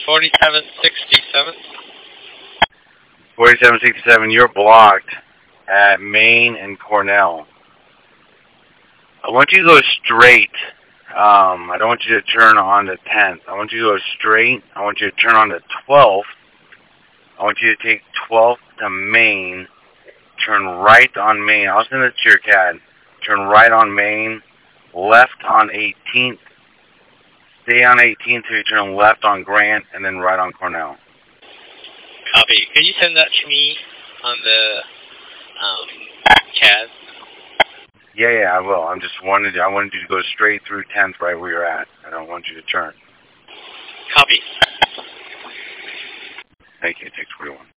4767. 4767, you're blocked at Main and Cornell. I want you to go straight. I don't want you to turn on the 10th. I want you to go straight. I want you to turn on the 12th. I want you to take 12th to Main. Turn right on Main. I'll send it to your CAD. Turn right on Main. Left on 18th. Stay on 18th till you turn left on Grant, and then right on Cornell. Copy. Can you send that to me on the CAD? Yeah, I will. I wanted you to go straight through 10th right where you're at. I don't want you to turn. Copy. Thank you. Take 21.